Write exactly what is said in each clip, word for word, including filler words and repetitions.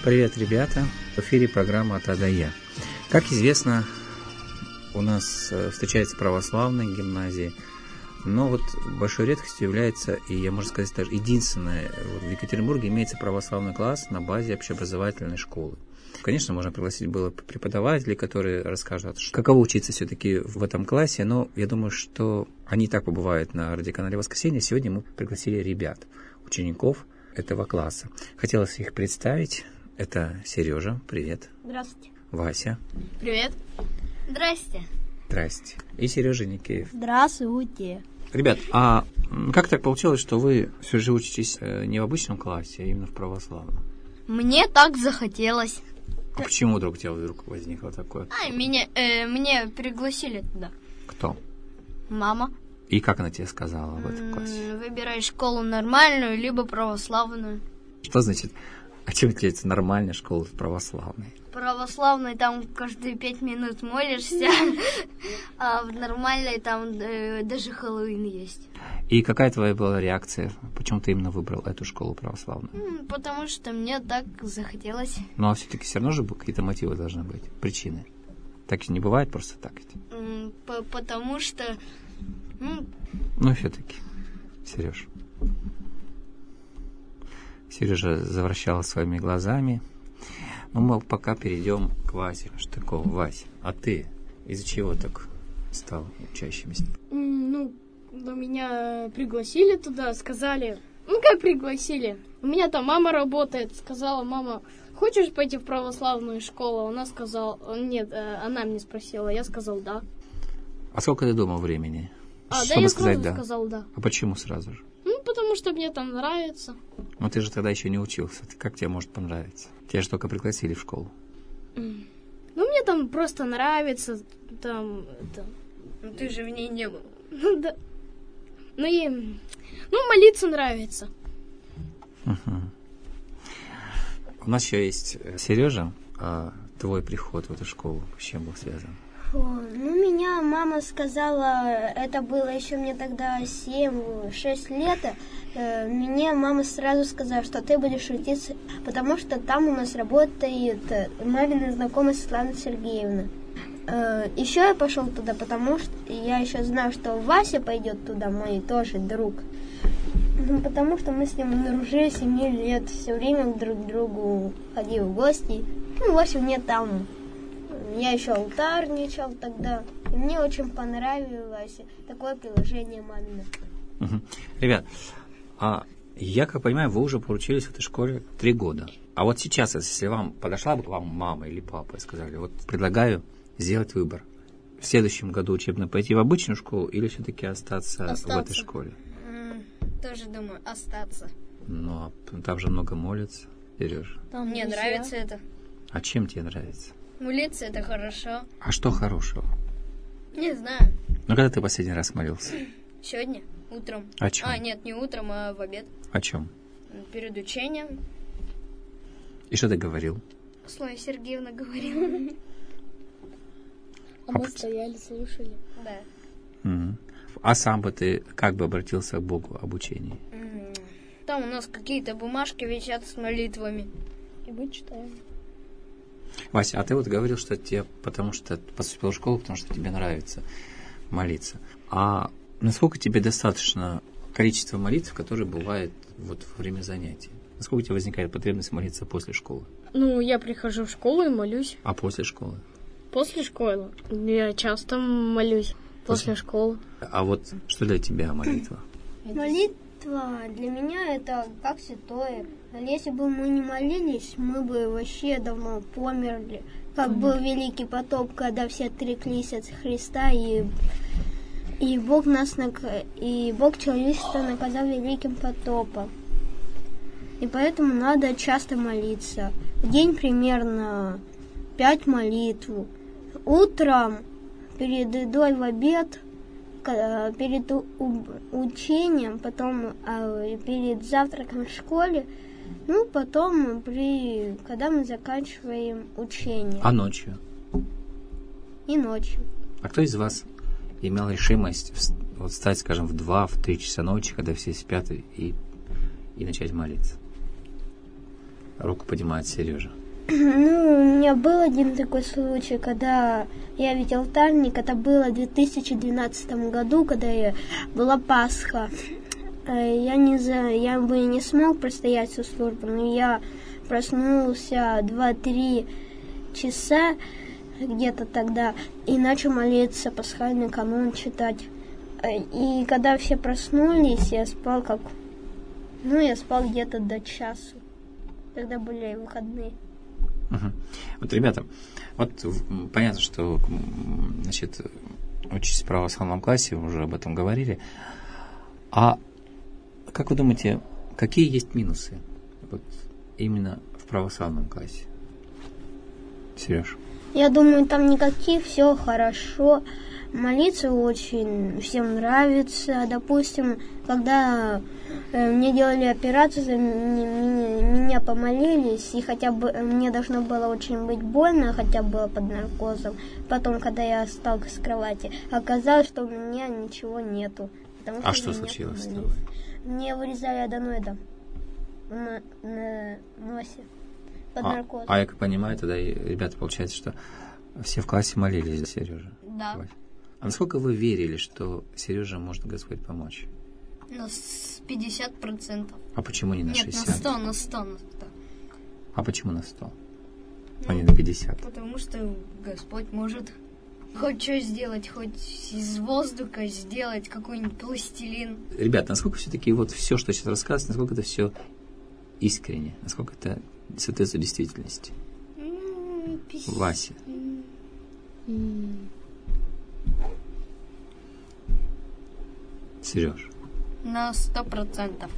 Привет, ребята! В эфире программа «От А до Я». Как известно, у нас встречаются православные гимназии, но вот большой редкостью является, и я, можно сказать, даже единственное, вот в Екатеринбурге имеется православный класс на базе общеобразовательной школы. Конечно, можно пригласить было преподавателей, которые расскажут, каково учиться все-таки в этом классе, но я думаю, что они и так побывают на радиоканале «Воскресенье». Сегодня мы пригласили ребят, учеников этого класса. Хотелось их представить. Это Сережа, привет. Здравствуйте. Вася. Привет. Здрасте. Здрасте. И Сережа Никеев. Здравствуйте. Ребят, а как так получилось, что вы все же учитесь не в обычном классе, а именно в православном? Мне так захотелось. А почему вдруг у тебя вдруг возникло такое? А, меня, э, меня пригласили туда. Кто? Мама. И как она тебе сказала об этом классе? Выбирай школу нормальную, либо православную. Что значит, о чем тебе это нормальная школа православная? Православной там каждые пять минут молишься, а в нормальной там э, даже Хэллоуин есть. И какая твоя была реакция? Почему ты именно выбрал эту школу православную? Потому что мне так захотелось. Ну, а все-таки все равно же какие-то мотивы должны быть, причины. Так не бывает просто так ведь? Потому что... Ну, ну все-таки, Сереж. Сережа завращала своими глазами. Ну, мы пока перейдем к Васе. Что такого, Вася? А ты из-за чего так стал учащимся? Ну, но меня пригласили туда, сказали... Ну, как пригласили? У меня там мама работает. Сказала мама, хочешь пойти в православную школу? Она сказала... Нет, она мне спросила. Я сказал, да. А сколько ты думал времени? А, чтобы да, я сказать сразу да. сказал да. А почему сразу же? Ну, потому что мне там нравится. Но ты же тогда еще не учился. Как тебе может понравиться? Тебя же только пригласили в школу. Mm. Ну, мне там просто нравится. Там, это... Ну, ты же в ней не был. Ну, да. Ну, и... Ну, молиться нравится. Uh-huh. У нас еще есть Сережа. А твой приход в эту школу с чем был связан? О, ну, меня мама сказала, это было еще мне тогда семь-шесть лет, э, мне мама сразу сказала, что ты будешь учиться, потому что там у нас работает мамина знакомая Светлана Сергеевна. Э, еще я пошел туда, потому что я еще знаю, что Вася пойдет туда, мой тоже друг. Ну, потому что мы с ним дружили семь лет, все время друг к другу ходили в гости. Ну, в общем, мне там... Я еще алтарничал тогда. И мне очень понравилось такое приложение мамино. Угу. Ребят, а я, как понимаю, вы уже поучились в этой школе три года. А вот сейчас, если вам подошла бы к вам мама или папа и сказали, вот предлагаю сделать выбор. В следующем году учебно пойти в обычную школу или все-таки остаться, остаться. в этой школе? Mm, тоже думаю, остаться. Но там же много молятся, Сережа. Там мне друзья. Нравится это. А чем тебе нравится? Молиться это хорошо. А что хорошего? Не знаю. Ну, когда ты последний раз молился? Сегодня, утром. О чем? А, нет, не утром, а в обед. О чем? Перед учением. И что ты говорил? Слава Сергеевна говорила. А мы стояли, слушали. Да. Угу. А сам бы ты как бы обратился к Богу об учении? Там у нас какие-то бумажки висят с молитвами. И мы читаем. Вася, а ты вот говорил, что тебе, потому что поступил в школу, потому что тебе нравится молиться. А насколько тебе достаточно количества молитв, которые бывают вот во время занятий? Насколько у тебя возникает потребность молиться после школы? Ну, я прихожу в школу и молюсь. А после школы? После школы? Я часто молюсь после, после школы. А вот что для тебя молитва? Молитва для меня это как святое. Если бы мы не молились, мы бы вообще давно померли. Как mm-hmm. был Великий потоп, когда все отреклись от Христа, и, и Бог нас нак... и Бог человечество наказал великим потопом. И поэтому надо часто молиться. В день примерно пять молитв. Утром, перед едой в обед, перед учением, потом перед завтраком в школе, ну, потом, при, когда мы заканчиваем учение. А ночью? И ночью. А кто из вас имел решимость вот встать, скажем, в два, в три часа ночи, когда все спят, и, и начать молиться? руку поднимает Сережа? Ну, у меня был один такой случай, когда я видел алтарник. Это было в две тысячи двенадцатом году, когда я, была Пасха. Я не знаю, я бы не смог простоять всю службу, но я проснулся два-три часа где-то тогда и начал молиться, пасхальный канон читать. И когда все проснулись, я спал как... Ну, я спал где-то до часу. Тогда были выходные. Угу. Вот, ребята, вот понятно, что, значит, учитесь в православном классе, вы уже об этом говорили. А как вы думаете, какие есть минусы вот именно в православном классе? Сереж? Я думаю, там никаких, все хорошо. Молиться очень всем нравится. Допустим, когда э, мне делали операцию, меня, меня помолились, и хотя бы мне должно было очень быть больно, хотя было под наркозом. Потом, когда я встал с кровати, оказалось, что у меня ничего нету. А что случилось? Мне вырезали аденоидом на, на носе под а, наркозом. А я как понимаю, тогда, ребята, получается, что все в классе молились за Сережу. Да. А насколько вы верили, что Сереже может Господь помочь? На пятьдесят процентов. А почему не на Нет, шестьдесят? на сто, на сто, на сто. А почему на сто? Ну, а не на пятьдесят? Потому что Господь может хоть что сделать, хоть из воздуха сделать какой-нибудь пластилин. Ребята, насколько все-таки вот все, что сейчас рассказывается, насколько это все искренне, насколько это соответствует действительности? Mm, Вася. Mm. Сереж. На сто процентов.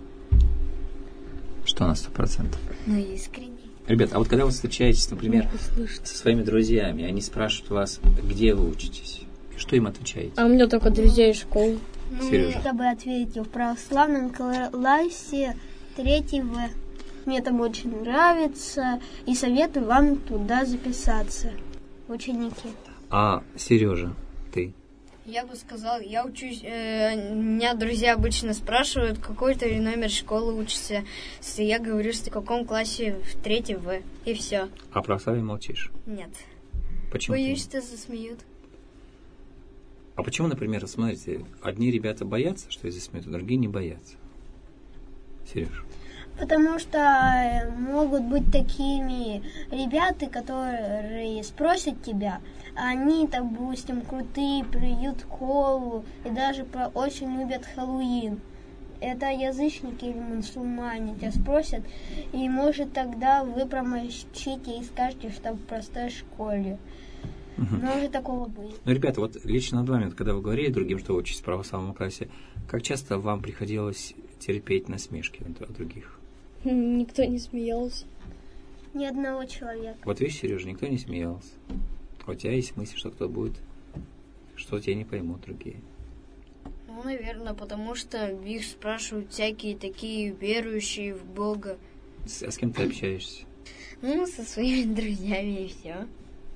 Что на сто процентов? Ну, искренне. Ребят, а вот когда вы встречаетесь, например, со своими друзьями, они спрашивают вас, где вы учитесь, что им отвечаете? А у меня только друзья из школы. Ну, Сережа. Я бы ответил, в православном классе третий В. Мне там очень нравится, и советую вам туда записаться, ученики. А Сережа, ты? Я бы сказал, я учусь, э, меня друзья обычно спрашивают, какой ты номер школы учишься. Я говорю, что в каком классе, в третьем В, и все. А про православие молчишь? Нет. Почему? Боюсь, что засмеют. А почему, например, смотрите, одни ребята боятся, что их засмеют, а другие не боятся? Сереж? Потому что могут быть такими ребята, которые спросят тебя, они, допустим, крутые, пьют колу и даже про очень любят Хэллоуин. Это язычники или мусульмане тебя спросят, и может тогда вы промолчите и скажете, что в простой школе. Угу. Может такого быть. Ну, ребята, вот лично над вами, когда вы говорили другим, что вы учитесь в православном классе, как часто вам приходилось терпеть насмешки от других? Никто не смеялся. Ни одного человека. Вот видишь, Сережа, никто не смеялся. У тебя есть мысль, что кто будет, что тебя не поймут другие. Ну, наверное, потому что их спрашивают всякие такие верующие в Бога. С, а с кем ты общаешься? Ну, со своими друзьями и все.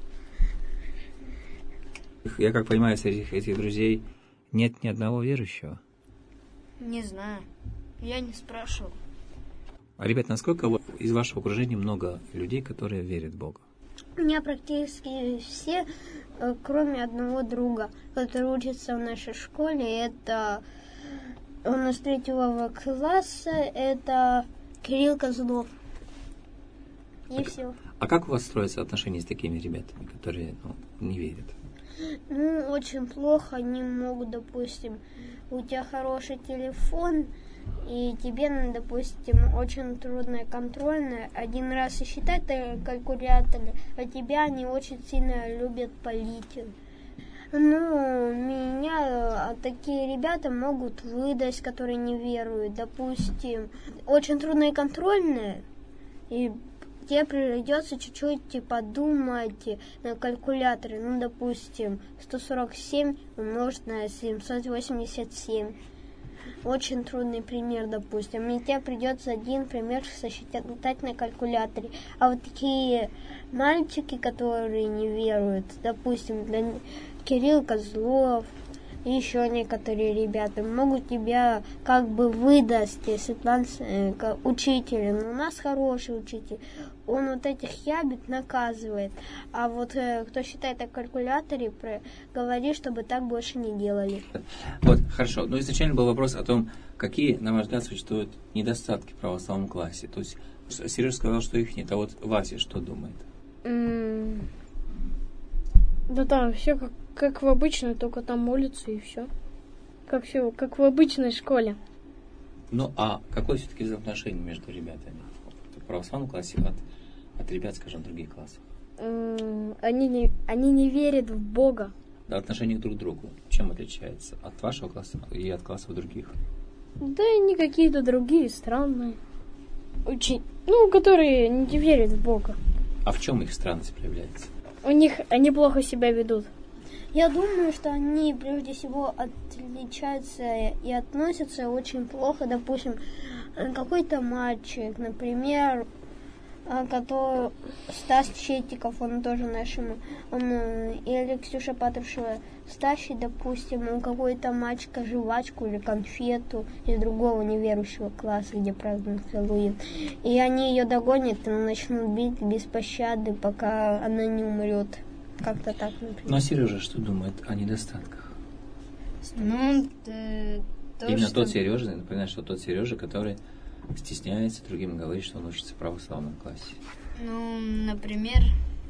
Я как понимаю, среди этих друзей нет ни одного верующего. Не знаю. Я не спрашивал. А, ребят, насколько вот из вашего окружения много людей, которые верят в Бога? У меня практически все, кроме одного друга, который учится в нашей школе. Это он из третьего класса, это Кирилл Козлов. И а, все. А как у вас строятся отношения с такими ребятами, которые ну, не верят? Ну, очень плохо. Они могут, допустим, у тебя хороший телефон, и тебе, допустим, очень трудная контрольная. Один раз и считать на калькуляторе, а тебя они очень сильно любят палить. Ну, меня такие ребята могут выдать, которые не веруют. Допустим, очень трудная контрольная, и тебе придется чуть-чуть подумать на калькуляторе. Ну, допустим, сто сорок семь умножить на семьсот восемьдесят семь. Очень трудный пример, допустим. И тебе придется один пример сосчитать на калькуляторе. А вот такие мальчики, которые не веруют, допустим, для Кирилл Козлов, и еще некоторые ребята могут тебя как бы выдаст, если план э, учителя. Но у нас хороший учитель, он вот этих ябед наказывает. А вот э, кто считает о калькуляторе, про, говорит, чтобы так больше не делали. Вот, хорошо. Но изначально был вопрос о том, какие, на ваш взгляд, существуют недостатки в православном классе. То есть Сережа сказал, что их нет, а вот Вася что думает? Mm. Да там все как, как в обычной, только там молятся и все. Как все, как в обычной школе. Ну, а какое все-таки взаимоотношение между ребятами в православном классе от, от ребят, скажем, других классов? Mm. Они не, они не верят в Бога. Да, отношение друг к другу чем отличается от вашего класса и от классов других? Да они какие-то другие, странные. Очень, ну, которые не верят в Бога. А в чем их странность проявляется? У них они плохо себя ведут. Я думаю, что они прежде всего отличаются и относятся очень плохо. Допустим, какой-то мальчик, например, который Стас Четиков, он тоже нашему, он или Ксюша Патрушева, Стащит, допустим, у какой-то мальчика жвачку или конфету из другого неверующего класса, где празднуют Хэллоуин. И они ее догонят и начнут бить без пощады, пока она не умрет. Как-то так, например. Ну, а Сережа что думает о недостатках? Ну, э, то, Именно что... тот Сережа, напоминаю, что тот Сережа, который стесняется другим говорить, что он учится в православном классе. Ну, например,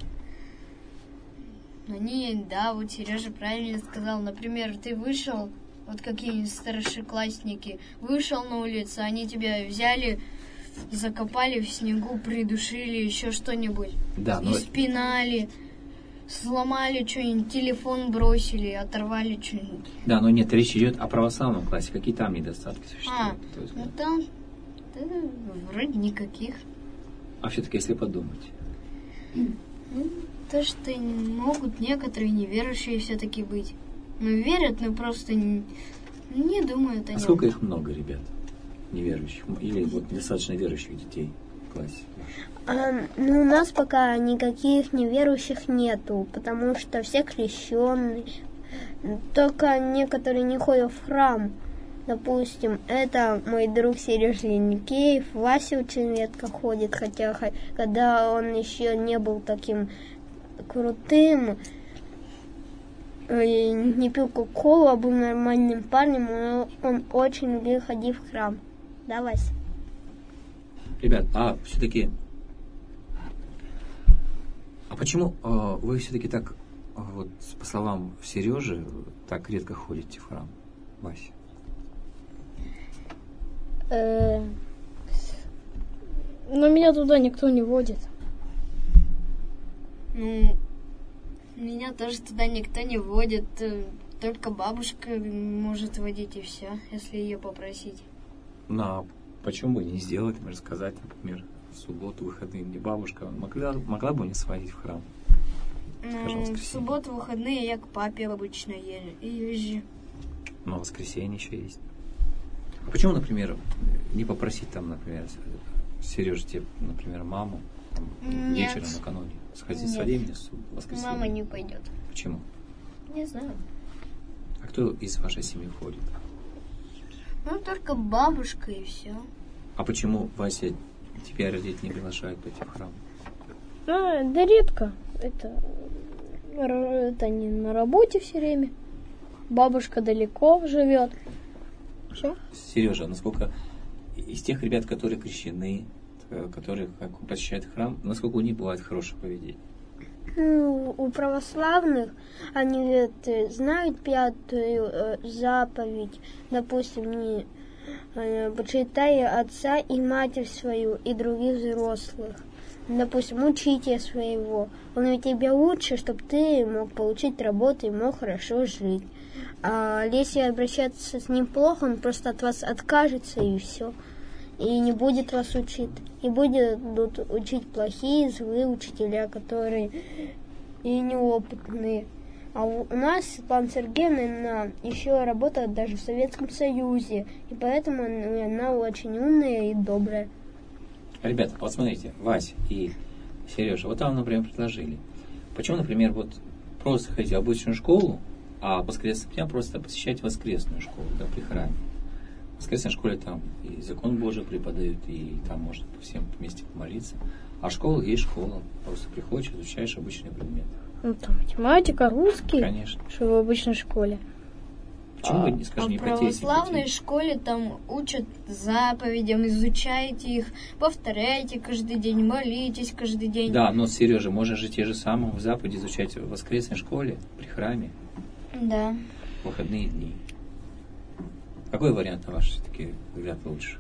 они, да, вот Сережа правильно сказал, например, ты вышел, вот какие-нибудь старшеклассники, вышел на улицу, они тебя взяли, закопали в снегу, придушили, еще что-нибудь, Да, но... испинали, сломали что-нибудь, телефон бросили, оторвали что-нибудь. Да, но нет, речь идет о православном классе. Какие там недостатки существуют? А, ну там да, вроде никаких. А все-таки, если подумать? Ну, то, что могут некоторые неверующие все-таки быть. Ну, верят, но просто не, не думают о А нем. сколько их много, ребят, неверующих? Или вот недостаточно верующих детей в классе? А, ну, у нас пока никаких неверующих нету, потому что все крещенные. Только некоторые не ходят в храм. Допустим, это мой друг Сережа Леникеев. Вася очень редко ходит, хотя когда он еще не был таким крутым, не пил кока-колу, а был нормальным парнем, но он очень любил ходить в храм. Да, Вася? Ребят, а все-таки... А почему э, вы все-таки так, э, вот, по словам Сережи, так редко ходите в храм, Вася? Э, но меня туда никто не водит. Ну, меня тоже туда никто не водит. Только бабушка может водить, и все, если ее попросить. Ну, а почему бы не сделать, рассказать, например, в субботу, выходные, мне бабушка могла, могла бы не сводить в храм? Скажем, Ну, в субботу, выходные я к папе обычно езжу. Но воскресенье еще есть. А почему, например, не попросить там, например, Сережа тебе, например, маму там, Нет. вечером накануне сходить, Нет. своди меня в воскресенье? Мама не пойдет. Почему? Не знаю. А кто из вашей семьи ходит? Ну, только бабушка и все. А почему, Вася, тебя родители не приглашают пойти в храм? А, да редко. Это, это не на работе все время. Бабушка далеко живет. Все. Сережа, насколько из тех ребят, которые крещены, которые как, посещают храм, насколько у них бывает хорошее поведение? Ну, у православных они это, знают пятую э, заповедь, допустим, не э, почитай отца и матерь свою и других взрослых. Допустим, учителя своего. Он ведь тебя учит, чтобы ты мог получить работу и мог хорошо жить. А если обращаться с ним плохо, он просто от вас откажется и все. И не будет вас учить. И будут учить плохие, злые учителя, которые и неопытные. А у нас Светлана Сергеевна еще работает даже в Советском Союзе. И поэтому она очень умная и добрая. Ребята, вот смотрите, Вася и Сережа, вот вам, например, предложили. Почему, например, вот просто ходить в обычную школу, А по воскресным дням просто посещать воскресную школу, да, при храме. В воскресной школе там и закон Божий преподают, и там можно всем вместе помолиться. А школа есть школа. Просто приходишь, изучаешь обычный предмет. Ну, там математика, русский. Конечно. Что в обычной школе. Почему А, вы не скажете, А не в потеете? православной школе там учат заповедям, изучайте их, повторяйте каждый день, молитесь каждый день. Да, но, Сережа, можно же те же самые заповеди изучать в воскресной школе, при храме, Да. в выходные дни. Какой вариант, на ваш все-таки взгляд, лучше?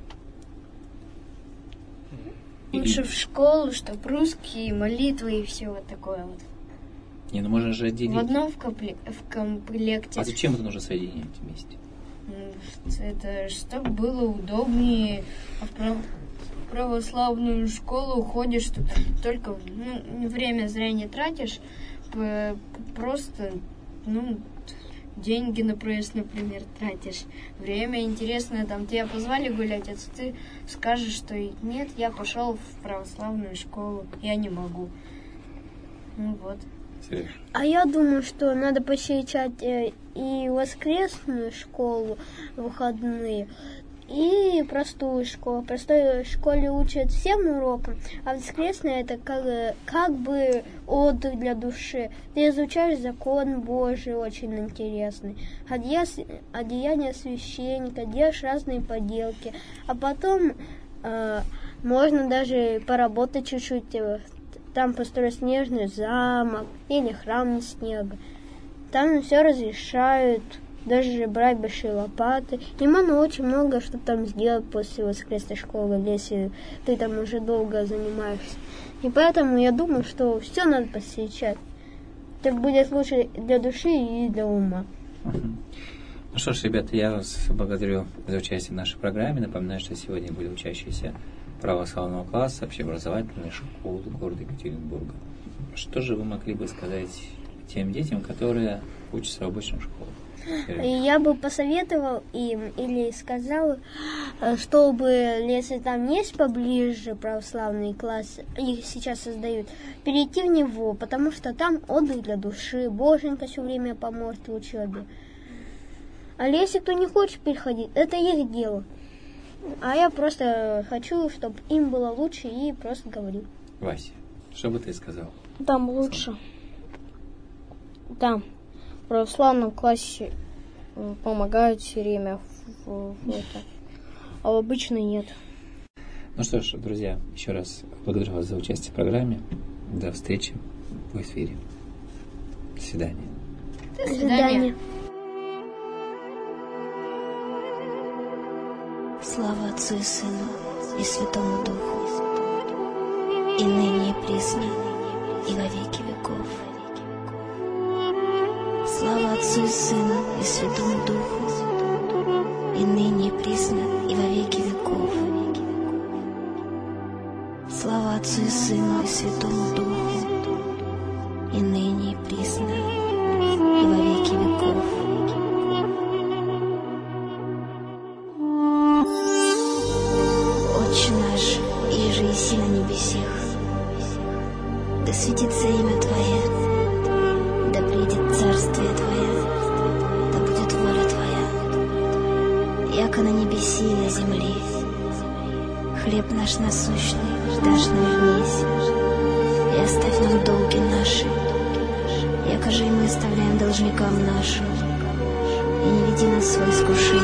Лучше в школу, чтоб русские, молитвы и все вот такое вот. Не, ну можно же отделить. В одном в, компле- в комплекте. А зачем это нужно соединять вместе? М, Это чтобы было удобнее. А в прав- православную школу ходишь, тут только ну, время зря не тратишь, п- просто ну, деньги на проезд, например, тратишь. Время интересное, там тебя позвали гулять, а ты скажешь, что нет, я пошел в православную школу, я не могу. Ну вот. Сереж. А я думаю, что надо посещать э, и воскресную школу в выходные, и простую школу. В простой школе учат всем урокам, а воскресная это как, э, как бы отдых для души. Ты изучаешь закон Божий, очень интересный. Одеяния, одеяния священника, делаешь разные поделки. А потом э, можно даже поработать чуть-чуть. Э, Там построить снежный замок или храм из снега. Там все разрешают, даже брать большие лопаты. И можно очень много что там сделать после воскресной школы, если ты там уже долго занимаешься. И поэтому я думаю, что все надо посещать. Так будет лучше для души и для ума. Ну что ж, ребята, я вас благодарю за участие в нашей программе. Напоминаю, что сегодня были учащиеся православного класса общеобразовательной школы города Екатеринбурга. Что же вы могли бы сказать тем детям, которые учатся в обычных школах? И я бы посоветовал им или сказал, чтобы, если там есть поближе православный класс, их сейчас создают, перейти в него, потому что там отдых для души, Боженька все время поможет в учебе. А если кто не хочет переходить, это их дело. А я просто хочу, чтобы им было лучше, и просто говорю. Вася, что бы ты сказал? Там лучше. Там в православном классе помогают все время в, в, в это. А в обычной нет. Ну что ж, друзья, еще раз благодарю вас за участие в программе. До встречи в эфире. До свидания. До До свидания. свидания. Слава Отцу и Сыну и Святому Духу, и ныне и присно, и во веки веков. Слава Отцу и Сыну и Святому Духу, и ныне и присно, и во веки веков. Слава Отцу и Сыну и Святому Духу, и ныне и присно, и во веки веков. Отче наш, иже еси на небесех, да светится имя Твое, да придет царствие Твое, да будет воля Твоя, яко на небеси и на земле. Хлеб наш насущный дашь нам днесь, и оставь нам долги наши, яко же и мы оставляем должникам нашим, и не веди нас в свое искушение,